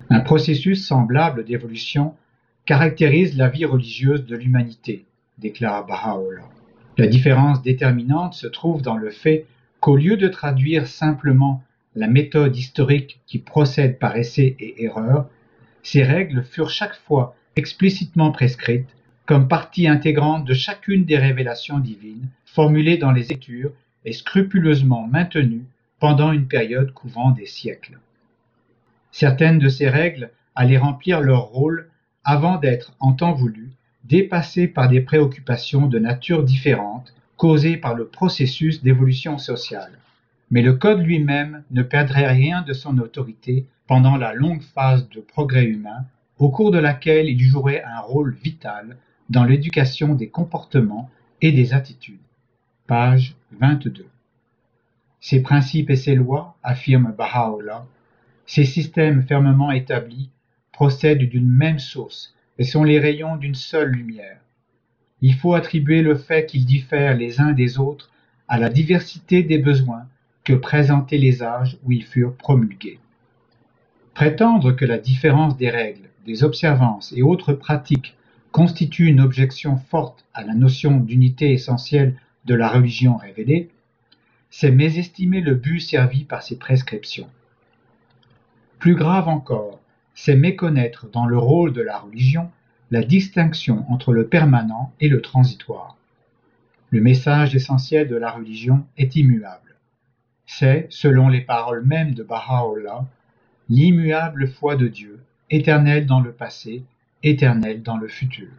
S1: Un processus semblable d'évolution caractérise la vie religieuse de l'humanité, déclare Baha'u'llah. La différence déterminante se trouve dans le fait qu'au lieu de traduire simplement la méthode historique qui procède par essai et erreur, ces règles furent chaque fois explicitement prescrites comme partie intégrante de chacune des révélations divines formulées dans les Écritures et scrupuleusement maintenues pendant une période couvrant des siècles. Certaines de ces règles allaient remplir leur rôle avant d'être, en temps voulu, dépassées par des préoccupations de nature différente causées par le processus d'évolution sociale. Mais le Code lui-même ne perdrait rien de son autorité pendant la longue phase de progrès humain, au cours de laquelle il jouerait un rôle vital dans l'éducation des comportements et des attitudes. Page 22. Ces principes et ces lois, affirme Baha'u'llah, ces systèmes fermement établis procèdent d'une même source et sont les rayons d'une seule lumière. Il faut attribuer le fait qu'ils diffèrent les uns des autres à la diversité des besoins que présentaient les âges où ils furent promulgués. Prétendre que la différence des règles, des observances et autres pratiques constitue une objection forte à la notion d'unité essentielle de la religion révélée, c'est mésestimer le but servi par ces prescriptions. Plus grave encore, c'est méconnaître dans le rôle de la religion la distinction entre le permanent et le transitoire. Le message essentiel de la religion est immuable. C'est, selon les paroles mêmes de Baha'u'llah, l'immuable foi de Dieu, éternelle dans le passé, éternelle dans le futur.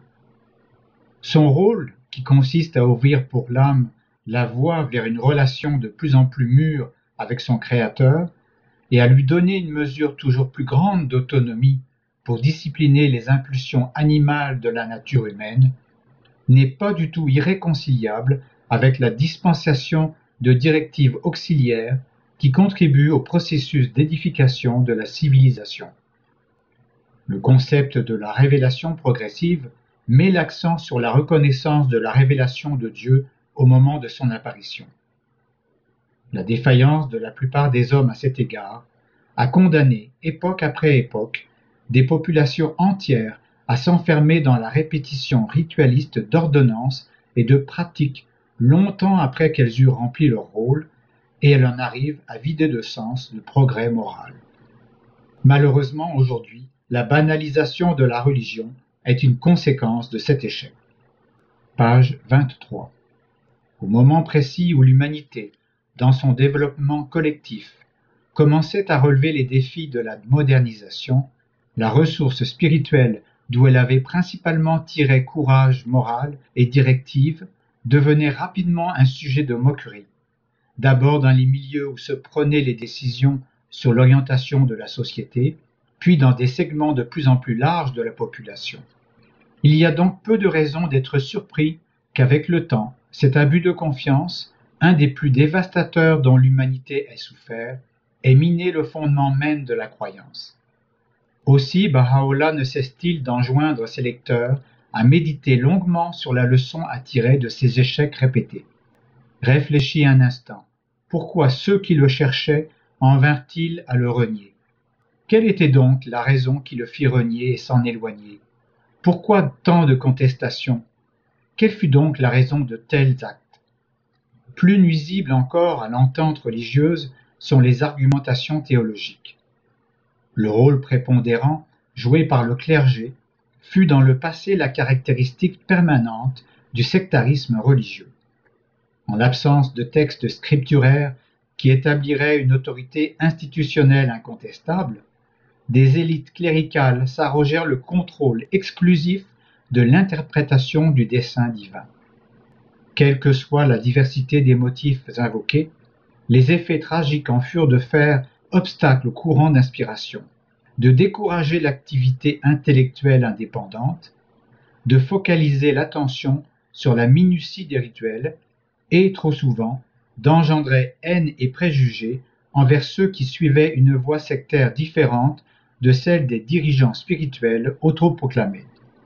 S1: Son rôle, qui consiste à ouvrir pour l'âme la voie vers une relation de plus en plus mûre avec son Créateur, et à lui donner une mesure toujours plus grande d'autonomie pour discipliner les impulsions animales de la nature humaine, n'est pas du tout irréconciliable avec la dispensation de directives auxiliaires qui contribuent au processus d'édification de la civilisation. Le concept de la révélation progressive met l'accent sur la reconnaissance de la révélation de Dieu au moment de son apparition. La défaillance de la plupart des hommes à cet égard a condamné, époque après époque, des populations entières à s'enfermer dans la répétition ritualiste d'ordonnances et de pratiques longtemps après qu'elles eurent rempli leur rôle, et elle en arrive à vider de sens le progrès moral. Malheureusement, aujourd'hui, la banalisation de la religion est une conséquence de cet échec. Page 23. Au moment précis où l'humanité, dans son développement collectif, commençait à relever les défis de la modernisation, la ressource spirituelle d'où elle avait principalement tiré courage moral et directive devenait rapidement un sujet de moquerie, d'abord dans les milieux où se prenaient les décisions sur l'orientation de la société, puis dans des segments de plus en plus larges de la population. Il y a donc peu de raisons d'être surpris qu'avec le temps, cet abus de confiance, un des plus dévastateurs dont l'humanité ait souffert, ait miné le fondement même de la croyance. Aussi Baha'u'llah ne cesse-t-il d'enjoindre ses lecteurs à méditer longuement sur la leçon à tirer de ces échecs répétés. Réfléchis un instant. Pourquoi ceux qui le cherchaient en vinrent-ils à le renier? Quelle était donc la raison qui le fit renier et s'en éloigner? Pourquoi tant de contestations? Quelle fut donc la raison de tels actes? Plus nuisibles encore à l'entente religieuse sont les argumentations théologiques. Le rôle prépondérant joué par le clergé fut dans le passé la caractéristique permanente du sectarisme religieux. En l'absence de textes scripturaires qui établiraient une autorité institutionnelle incontestable, des élites cléricales s'arrogèrent le contrôle exclusif de l'interprétation du dessein divin. Quelle que soit la diversité des motifs invoqués, les effets tragiques en furent de faire obstacle au courant d'inspiration, de décourager l'activité intellectuelle indépendante, de focaliser l'attention sur la minutie des rituels et, trop souvent, d'engendrer haine et préjugés envers ceux qui suivaient une voie sectaire différente de celle des dirigeants spirituels autoproclamés.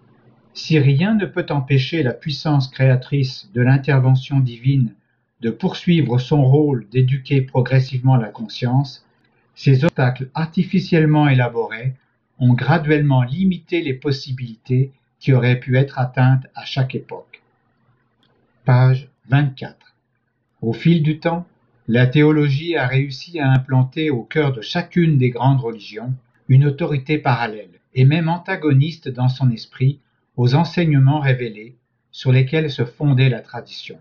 S1: Si rien ne peut empêcher la puissance créatrice de l'intervention divine de poursuivre son rôle d'éduquer progressivement la conscience, ces obstacles artificiellement élaborés ont graduellement limité les possibilités qui auraient pu être atteintes à chaque époque. Page 24. Au fil du temps, la théologie a réussi à implanter au cœur de chacune des grandes religions une autorité parallèle et même antagoniste dans son esprit aux enseignements révélés sur lesquels se fondait la tradition.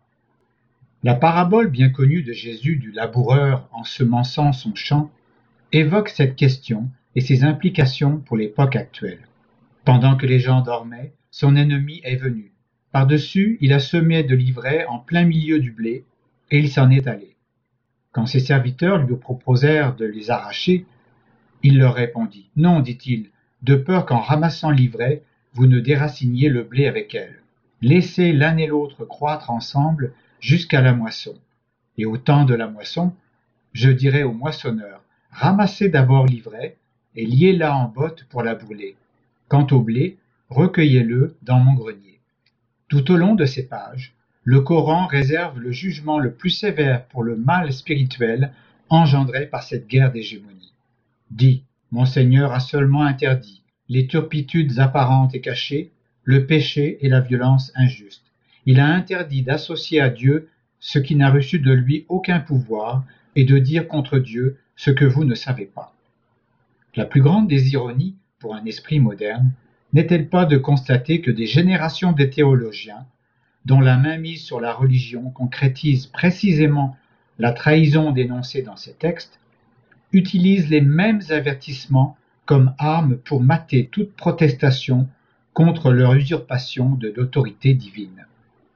S1: La parabole bien connue de Jésus du laboureur ensemençant son champ évoque cette question et ses implications pour l'époque actuelle. Pendant que les gens dormaient, son ennemi est venu. Par-dessus, il a semé de l'ivraie en plein milieu du blé, et il s'en est allé. Quand ses serviteurs lui proposèrent de les arracher, il leur répondit: « Non, dit-il, de peur qu'en ramassant l'ivraie, vous ne déraciniez le blé avec elle. Laissez l'un et l'autre croître ensemble jusqu'à la moisson. Et au temps de la moisson, je dirai au moissonneur: ramassez d'abord l'ivraie et liez-la en botte pour la brûler. Quant au blé, recueillez-le dans mon grenier. » Tout au long de ces pages, le Coran réserve le jugement le plus sévère pour le mal spirituel engendré par cette guerre d'hégémonie. Dit: Mon Seigneur a seulement interdit les turpitudes apparentes et cachées, le péché et la violence injuste. Il a interdit d'associer à Dieu ce qui n'a reçu de lui aucun pouvoir et de dire contre Dieu ce que vous ne savez pas. La plus grande des ironies pour un esprit moderne n'est-elle pas de constater que des générations de théologiens, dont la mainmise sur la religion concrétise précisément la trahison dénoncée dans ces textes, utilisent les mêmes avertissements comme arme pour mater toute protestation contre leur usurpation de l'autorité divine.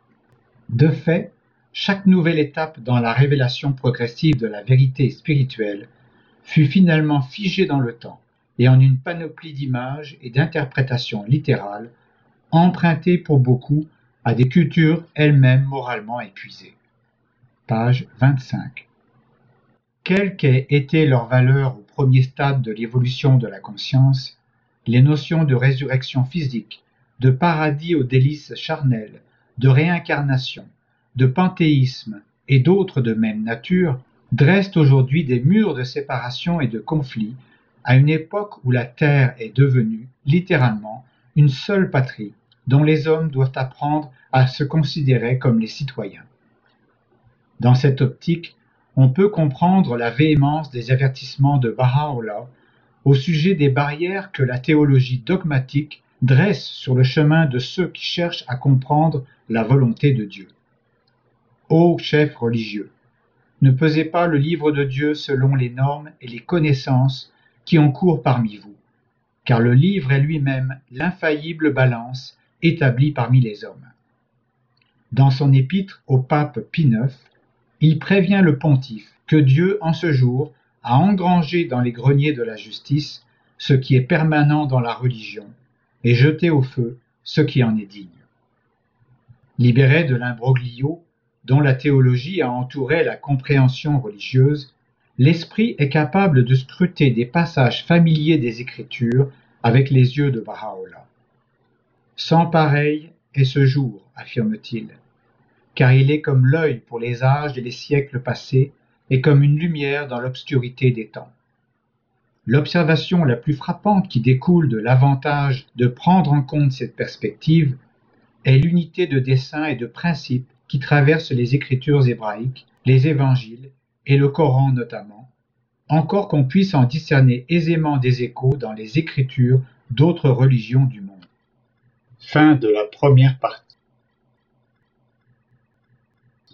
S1: De fait, chaque nouvelle étape dans la révélation progressive de la vérité spirituelle fut finalement figée dans le temps et en une panoplie d'images et d'interprétations littérales, empruntées pour beaucoup à des cultures elles-mêmes moralement épuisées. Page 25. Quelle qu'ait été leur valeur au premier stade de l'évolution de la conscience, les notions de résurrection physique, de paradis aux délices charnelles, de réincarnation, de panthéisme et d'autres de même nature dressent aujourd'hui des murs de séparation et de conflit à une époque où la Terre est devenue, littéralement, une seule patrie dont les hommes doivent apprendre à se considérer comme les citoyens. Dans cette optique, on peut comprendre la véhémence des avertissements de Baha'u'llah au sujet des barrières que la théologie dogmatique dresse sur le chemin de ceux qui cherchent à comprendre la volonté de Dieu. Ô chefs religieux, ne pesez pas le livre de Dieu selon les normes et les connaissances qui ont cours parmi vous, car le livre est lui-même l'infaillible balance établie parmi les hommes. Dans son épître au pape Pie IX, il prévient le pontife que Dieu, en ce jour, a engrangé dans les greniers de la justice ce qui est permanent dans la religion et jeté au feu ce qui en est digne. Libéré de l'imbroglio dont la théologie a entouré la compréhension religieuse, l'esprit est capable de scruter des passages familiers des Écritures avec les yeux de Baha'u'llah. Sans pareil est ce jour, affirme-t-il, car il est comme l'œil pour les âges et les siècles passés et comme une lumière dans l'obscurité des temps. L'observation la plus frappante qui découle de l'avantage de prendre en compte cette perspective est l'unité de dessein et de principe qui traverse les écritures hébraïques, les évangiles et le Coran notamment, encore qu'on puisse en discerner aisément des échos dans les écritures d'autres religions du monde. Fin de la première partie.